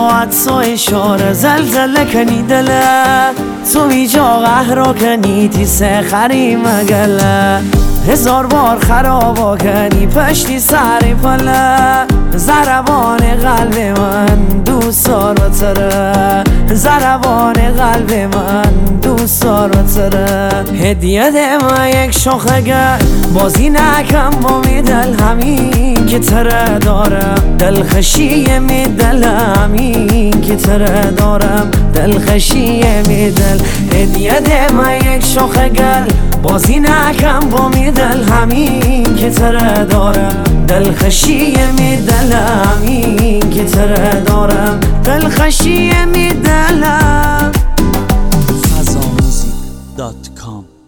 باید تو اشاره زلزله کنی دله، تو ایجا قهرا کنی تی سخری مگله، هزار بار خرابا کنی پشتی سر پله، ضربان قلب من دوست دارتره، ضربان قلب من دوست دارتره. هدیه ده من یک شاخه بازی نکم با میدل همین که تره دارم، دلخشی میدل همین که تره دارم، دلخشی میدل. هدیه ده من یک شاخه بازی نکم با میدل همین که تره دارم، دلخشی میدل همین که تره دارم، دلخشی میدلم. FazaMusic.com